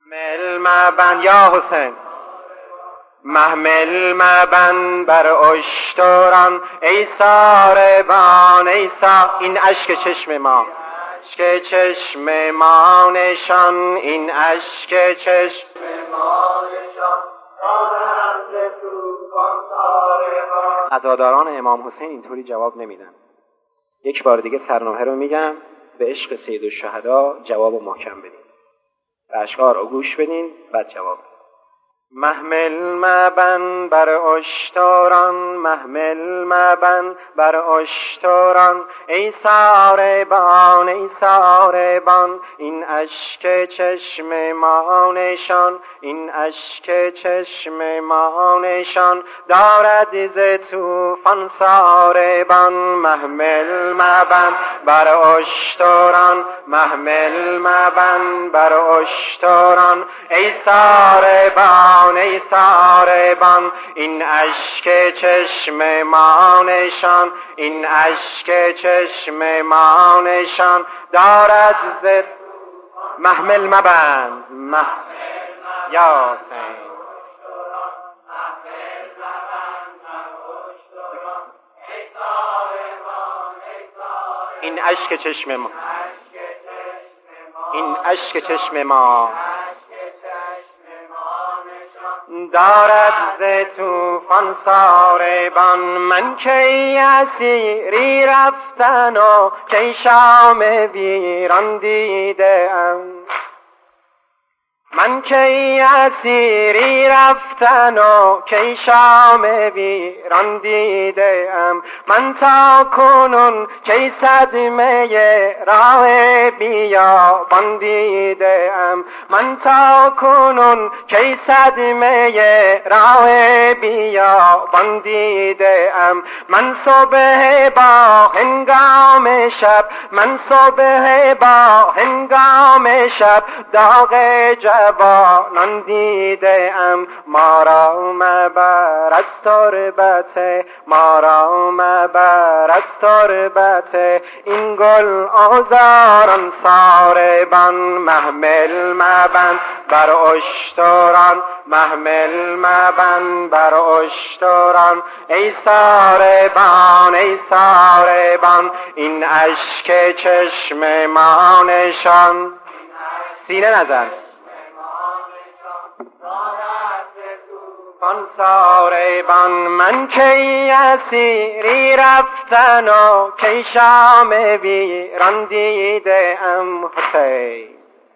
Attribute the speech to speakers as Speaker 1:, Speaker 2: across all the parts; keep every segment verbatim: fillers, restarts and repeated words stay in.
Speaker 1: محمل مبن یا حسین، محمل مبن بر اشتران ای ساربان ای سا. این اشک چشم ما، اشک چشم ما نشان، این اشک چشم ما نشان. عزاداران امام حسین اینطوری جواب نمیدن. یک بار دیگه سرنوحه رو میگم، به عشق سیدالشهدا جواب محکم بدین، به اشعار رو گوش بدین بعد جواب. محمل مبن بر اشتران، محمل مبن بر اشتران ای ساربان ای ساربان، این اشک چشم ما نشان، این اشک چشم ما نشان. دارد ز طوفان ساربان، محمل مبن بر اشتران، محمل مبن بر اشتران ای ساربان ای ساربان، این اشک چشم ما نشان، این اشک چشم ما نشان. دارد ز محمل مبن یا حسین. این اشک چشم ما، این اشک چشم ما دارد ز طوفان ساربان. من کی اسیری رفتن و کی شام ویران دیده ام، من کی اسیری رفتن و کی شام ویران دیده ام. من تا کنون کی صدمه راه بیابان دیده ام، من تا کنون کی صدمه راه بیابان دیده ام. من صبح با هنگام شب، من صبح با هنگام شب داغ جوانان دیده ام. ما را مبر از تربت، ما را مبر از تربت این گل آزاران ساربان. محمل مبن بر اشتران، محمل مبن بر اشتران ای ساربان ای ساربان، این اشک چشم ما نشان. سینه نزن. آن ساربان من کی اسیری رفتن و کی شام ویران دیده ام. حسین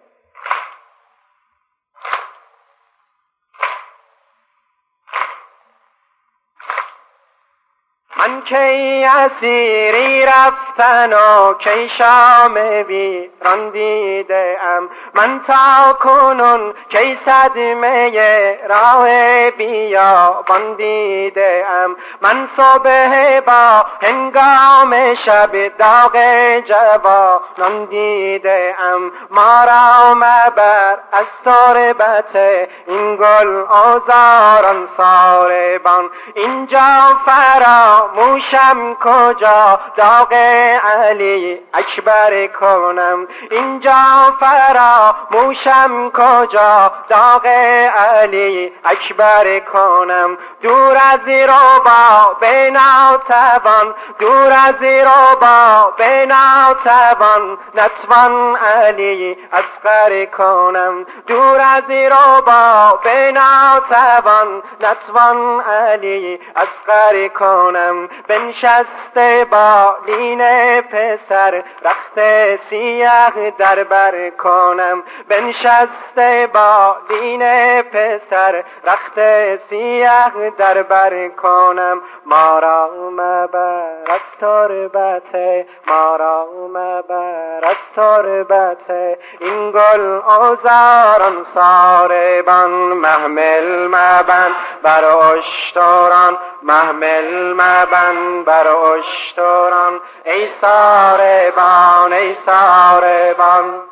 Speaker 1: من کی اسیری رفتن و کی شام ویران دیده ام. من تا کنون کی صدمه راه بیابان دیده ام. من صبح با هنگام شب داغ جوانان دیده ام. ما را مبر از تربت این گل آزاران ساربان. اینجا فراموشم کجا داغ علی اکبر کنم، اینجا فراموشم کجا داغ علی اکبر کنم. دور از ربا به ناتوان، دور از ربا به ناتوان نتوان علی اصغر کنم. دور از ربا به ناتوان نتوان علی اصغر کنم. بنشسته بالین پسر رخت سیاه در بر کنم، بنشسته بالین پسر رخت سیاه در بر کنم. ما را مبر از تربت، ما را مبر از تربت این گل آزاران ساربان. محمل مبن بر اشتران، محمل مبن بر اشتران ای ساربان ای ساربان.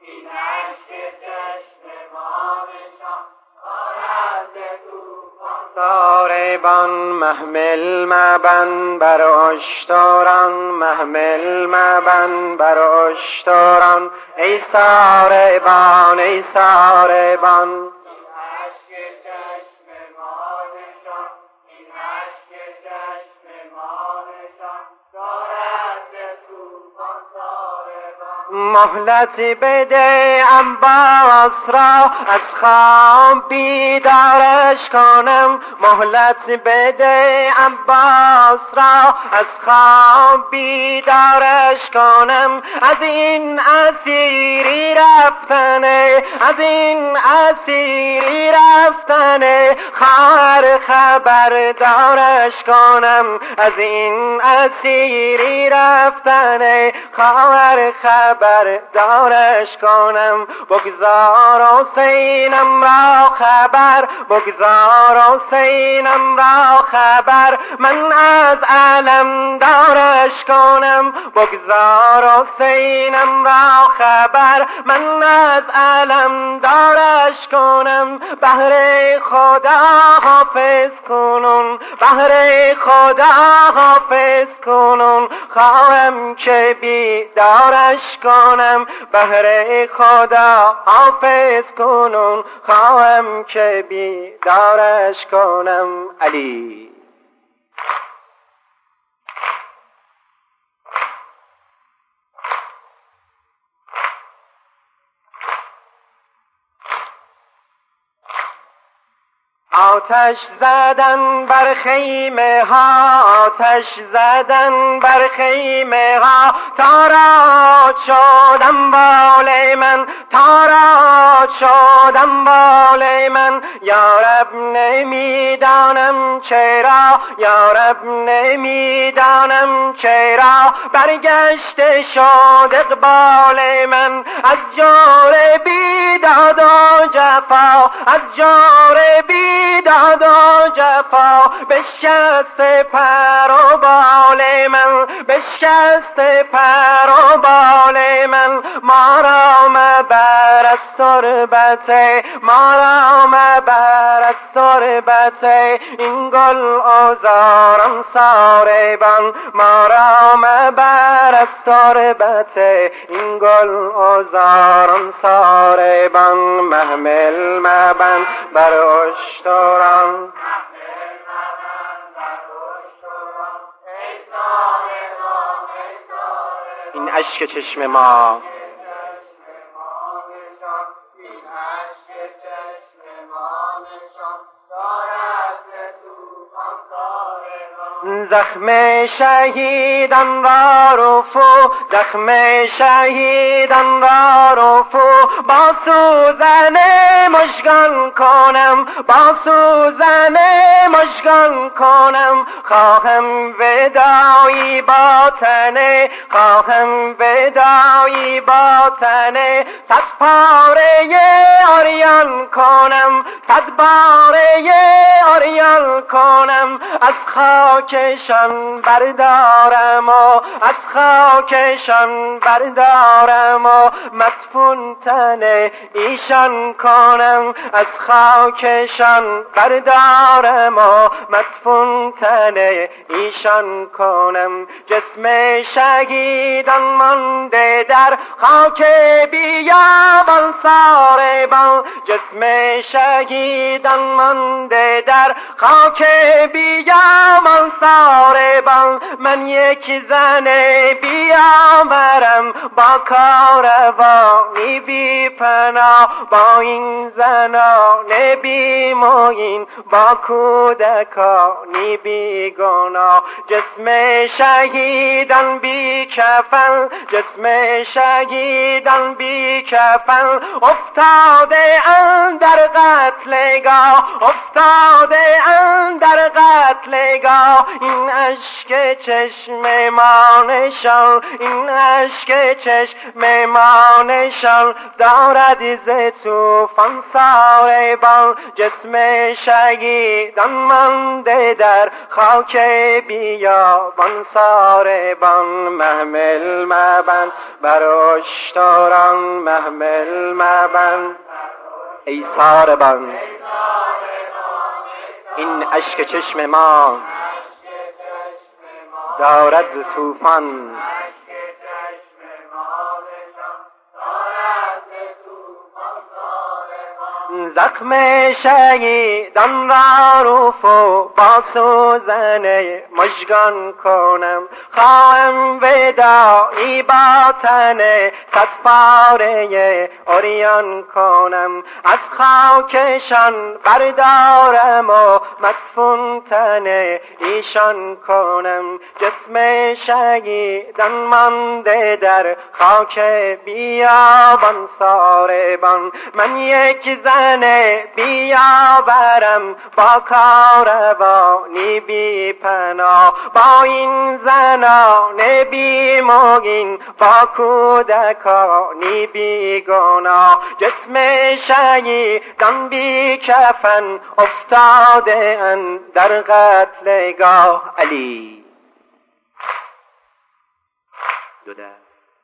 Speaker 1: این اشک چشم ما نشان، آرد طوفان ساربان محمل مبن بر اشتران، محمل مبن بر اشتران. ای ساربان ای ساربان، مهلت بده عباس را از خواب بیدارش کنم، مهلت بده عباس را از خواب بیدارش کنم. از این اسیری رفتنه، از این اسیری رفتنه، خبر خبردارش کنم. از این اسیری رفتنه، خبر خبر دارش کنم. بگذار حسینم را خبر، بگذار حسینم را خبر، من از علم دارش کنم. بگذار حسینم را خبر، من از علم دارش کنم. بهر خدا حافظ کنون، بهر خدا حافظ کنون، خواهم که بیدارش کنم. بهر خدا حافظ کنون، خواهم که بیدارش کنم. علی آتش زدن بر خیمه ها، آتش زدن بر خیمه ها، تاراج شدم بال من، تاراج شدم بال من. یارب نمیدانم چرا، یارب نمیدانم چرا، برگشته شد اقبال من. از جور بیداد و جفا، از جور بیداد داد و جفا، بشکست پر و بال من، بشکست پر و بال من. ما را مبر از تربت، ما را مبر از تربت، این گل آزارم ساربان. ما را مبر از تربت، این گل آزارم ساربان. محمل مبن بر اشتران، این اشک چشم ما، زخم شهیدان را رفو، زخم شهیدان را رفو، با سوزن مژگان کنم، با سوزن مژگان کنم. خواهم وداعی با تنه، خواهم وداعی با تنه، صد پاره آریان کنم، صد پاره آریان کنم. از خاکشان بردارم و از خاکشان بردارم و مدفون تن ایشان کنم. از خاکشان بردارم و مدفون تن ایشان کنم. جسم شهیدان مانده در خاک بیابان ساربان، جسم شهیدان مانده در خاک بیابان ساربان. من یک زن بیاورم با کاروانی بی پناه، با این زنان بی مویین، با کودکانی بی گناه. جسم شهیدان بی کفن، جسم شهیدان بی کفن، افتاده اندر قتلگاه، افتاده اندر قتلگاه. این اشک چشم ما نشان، این اشک چشم ما نشان، دارد ز طوفان ساربان. جسم شهیدان مانده در خاک بیابان ساربان. محمل مبن بر اشتران، محمل مبن ای ساربان. این اشک چشم ما دارد ز طوفان زخم شهیدان را رفو با سوزن مژگان کنم خواهم وداعی با تن صد پاره عریان کنم از خاکشان بردارم و مدفون تن ایشان کنم جسم شهیدان مانده در خاک بیابان ساربان من یک زن بیاورم با کاروانی بی پناه با این زنان بی موین با کودکانی بی گناه جسم شهیدان بی کفن افتاده اند در قتلگاه علی دو دست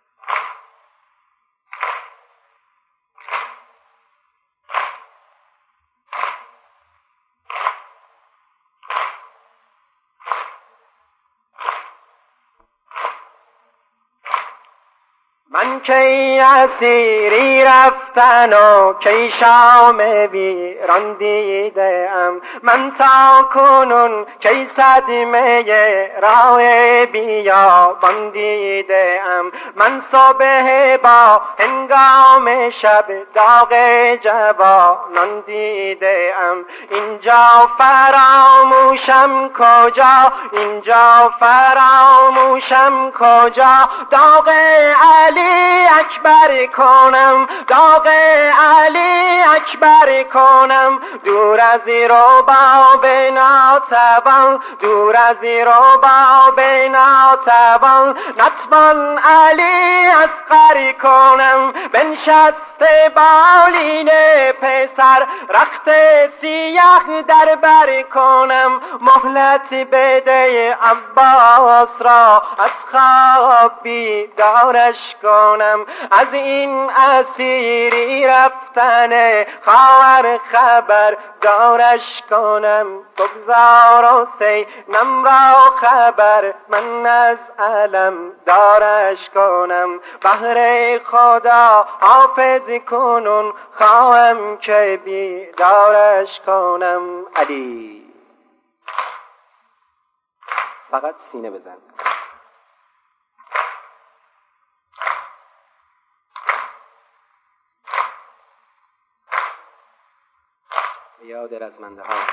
Speaker 1: من کی اسیری رفتن و کی شام ویران دیده ام من تا کنون کی صدمه راه بیابان دیده ام من صبح با هنگام شب داغ جوانان دیده ام اینجا فراموشم کجا اینجا فراموشم کجا داغ علی اکبر کنم داغ علی اکبر کنم دور از رباب ناتوان دور از رباب ناتوان نتوان علی اصغر کنم بنشسته بالین پسر رخت سیاه در بر کنم مهلت بده عباس را از خواب بیدارش کنم از این اسیری رفتن خواهر خبر دارش کنم بگذار حسینم را خبر من از علم دارش کنم بهر خدا حافظ کنون خواهم که بیدارش کنم علی فقط سینه بزن یاد رزمنده ها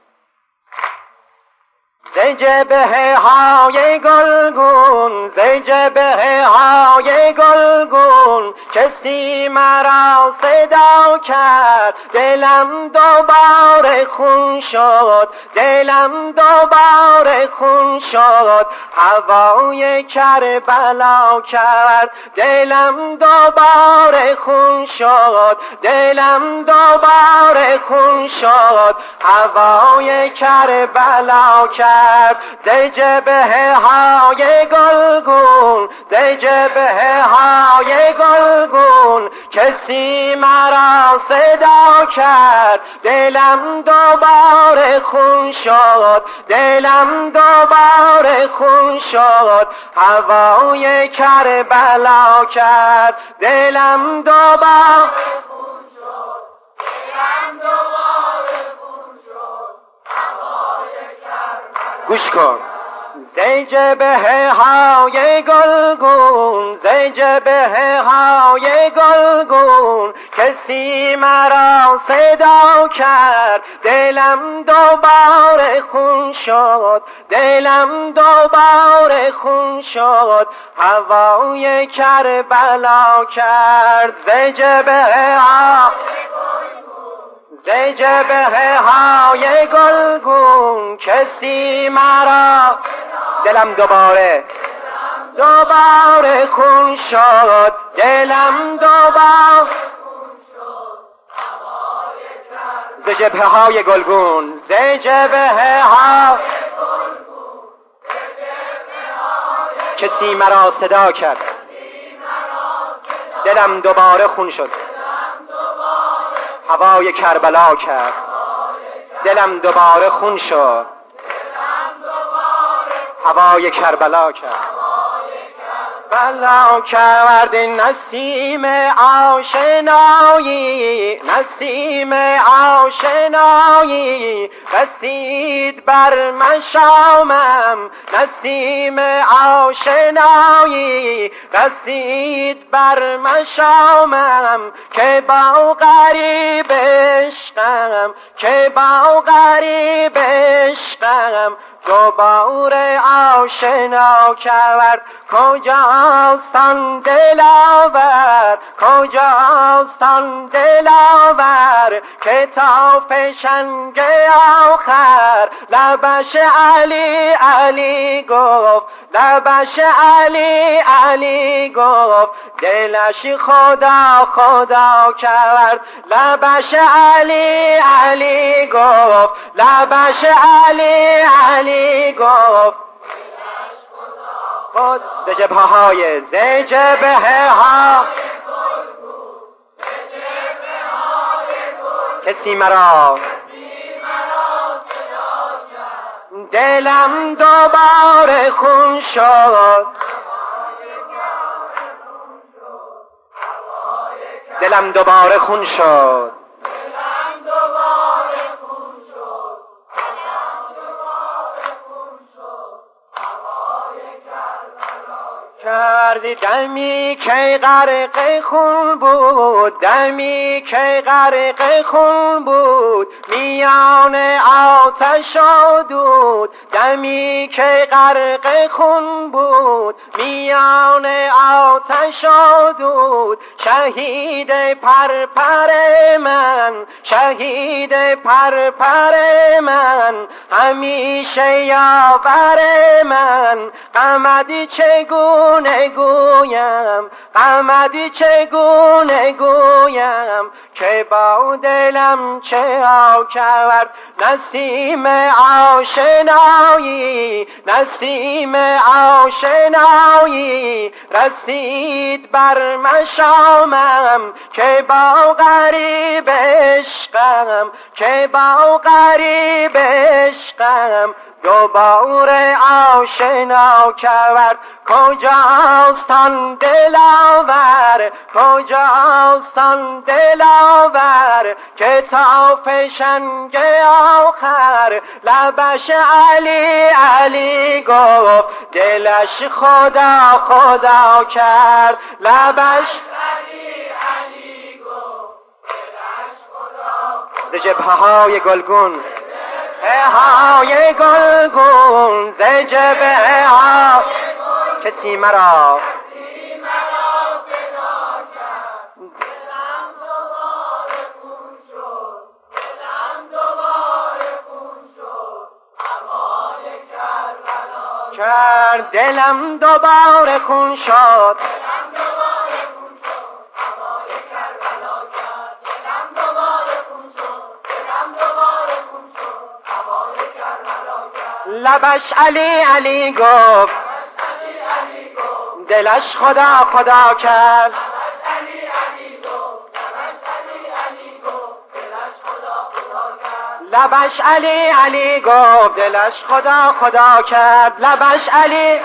Speaker 1: زجبه های گلگون زجبه های گلگون کسی مرا صدا کرد دلم دوباره خون شد دلم دوباره خون شد هوای کربلا کرد دلم دوباره خون شد دلم دوباره خون شد هوای کربلا کرد زجبه های گلگون زجبه های گلگون کسی مرا صدا کرد دلم دوباره خون شد دلم دوباره خون شد هوای کربلا کرد دلم دوباره خون شد دلم دوباره خون شد هوای کربلا گوش کن زجبه های گلگون زجبه های گلگون کسی مرا صدا کرد دلم دوباره خون شد دلم دوباره خون شد هوای کربلا کرد زجبه ها زجبه های گلگون کسی مرا دلم دوباره دوباره خون شد دلم دوباره زجبه های گلگون زجبه ها کسی مرا صدا کرد دلم دوباره خون شد هوای کربلا کرد دلم دوباره خون شد، هوای کربلا کرد، بلا کرد نسیم آشنایی، نسیم آشنایی رسید بر مشامم، نسیم آشنایی رسید بر مشامم که با غریب عشقم، که با غریب عشقم دوباره آشنا کرد. کجاست آن دلاور، کجاست آن دلاور که تا فشنگ آخر لبش علی علی گفت، لبش علی علی گفت، دلش خدا خدا کرد، لبش علی علی گفت، لبش علی علی گفت. خود ز جبهه های ز جبهه ها کسی مرا دلم دوباره خون شد، دلم دوباره خون شد، کردی دمی که غرق خون بود، دمی که غرق خون بود میان آتش و دود، دمی که غرق خون بود میان آتش و دود. شهید پرپر من، شهید پرپر من، همیشه یاور من، غمت چگونه گویم، غمت چگونه گویم که با دلم چه ها کرد. نسیم آشنایی، نسیم آشنایی رسید بر مشامم که با غریب عشقم، که با غریب عشقم دوباره آشنا کرد. کجاست آن دلاور، کجاست آن دلاور که تا فشنگ آخر لبش علی علی گفت، دلش خدا خدا کرد، لبش علی علی گفت، دلش خدا. ز جبهه های گلگون، های گلگون ز جبهه ها کسی مرا کرد، دلم دوباره خون شد، لبش علی علی گفت، دلش خدا خدا کرد، لبش علی علی گفت، دلش خدا خدا کرد، لبش علی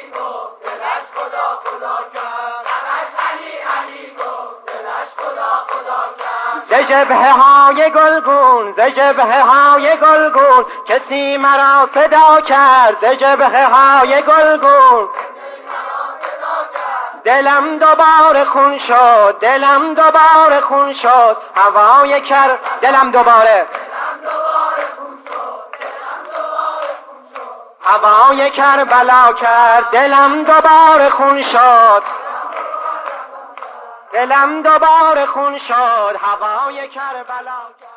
Speaker 1: ز جبهه های گلگون، ز جبهه های گلگون کسی مرا صدا کرد، ز جبهه های گلگون دلم دوباره خون شد، دلم دوباره خون شد، هوای کر دلم دوباره هوای کربلا کرد، دلم دوباره خون شد، دلم دوباره خون شد، هوای کربلا کرد.